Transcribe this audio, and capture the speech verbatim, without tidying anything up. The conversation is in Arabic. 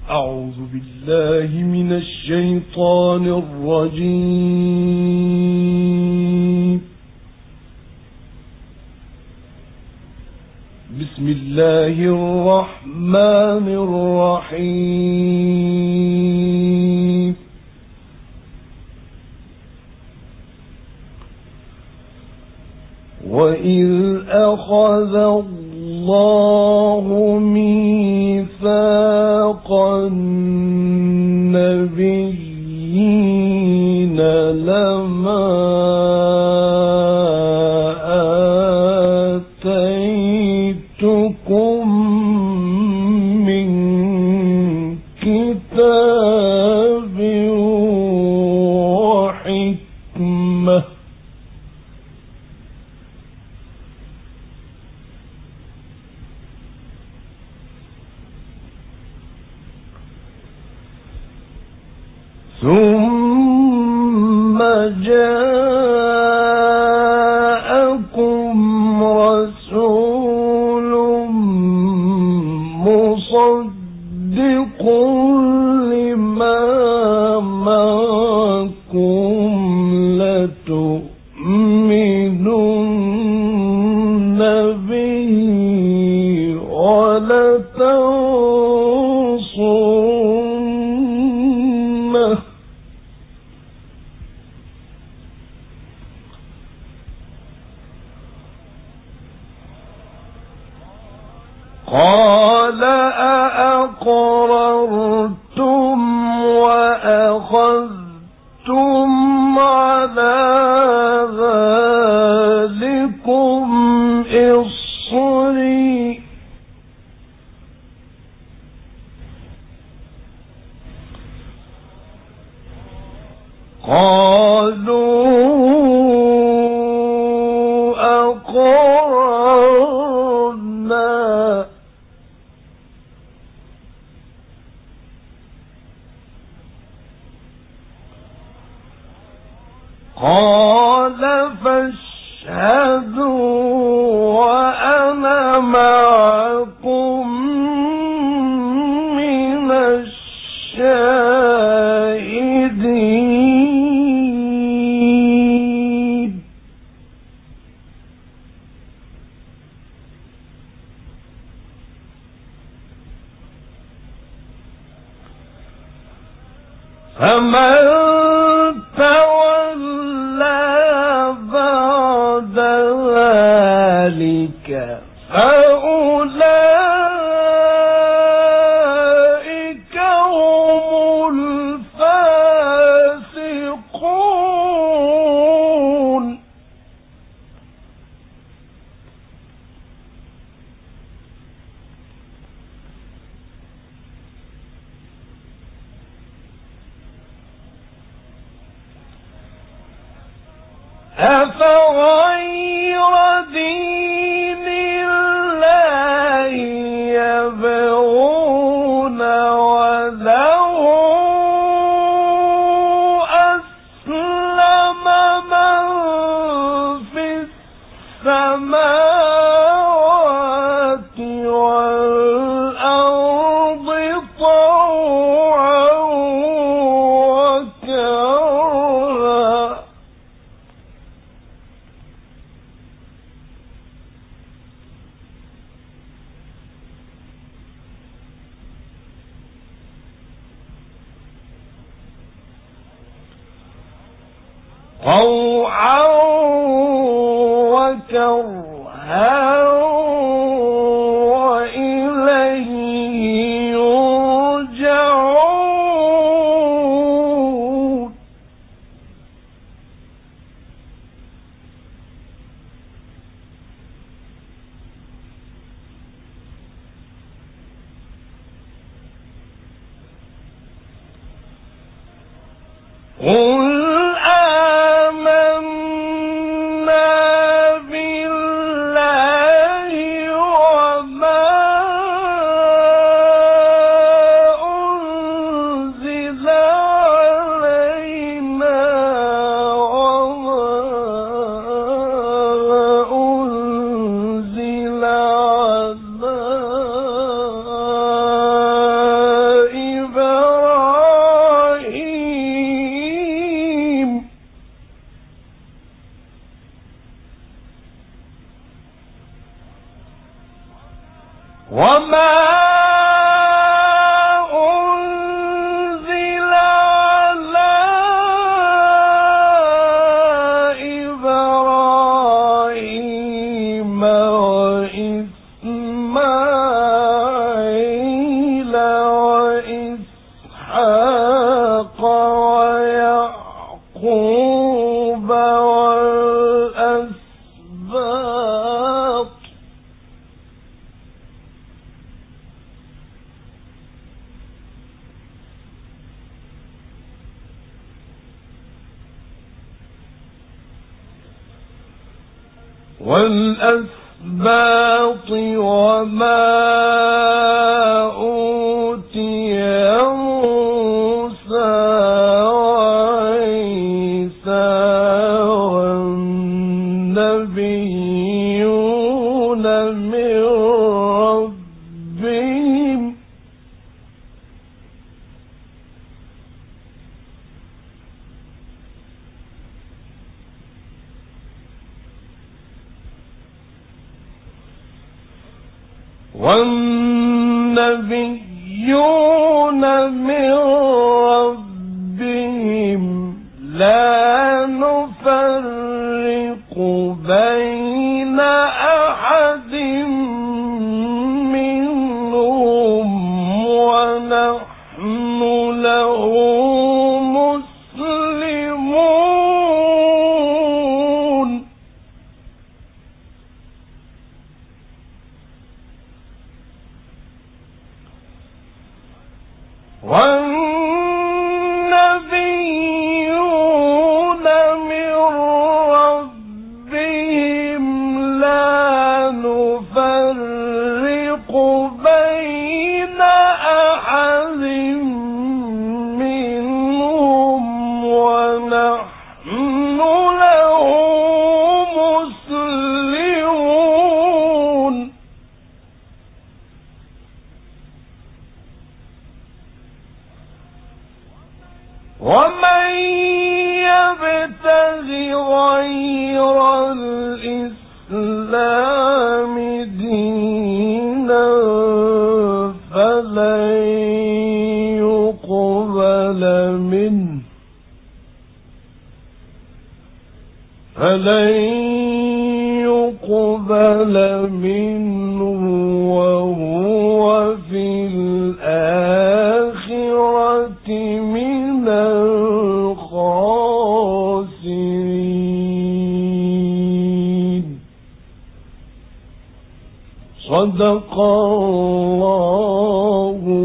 أعوذ بالله من الشيطان الرجيم. بسم الله الرحمن الرحيم. وإذ أخذ الله ميثاق النبيين لما آتيتكم من كتاب وحكمة ثم جاءكم رسول مصدق لما معكم لتؤمنن به ولتنصرنه قال أأقررتم وأخذتم على ذلكم إصري قالوا أقررنا قال فاشهدوا وأنا معكم من الشاهدين فمن تولى بعد ذلك فأولئك هم الفاسقون أفغير دين الله يبغون وله أسلم من في السماوات والأرض طوعا وكرها طوعا وكرها وإليه يرجعون قل والأسباط وما أوتي موسى وعيسى والنبيون من ربهم والنبيون من ربهم لا نفرق بين أحد منهم ونحن له مسلمون والنبيون من ربهم لا نفرق بين أحد منهم ونحن له مسلمون ومن يبتغ غير الإسلام دينا فلن يقبل منه فلن يقبل منه وهو في الآخرة من الخاسرين. صدق الله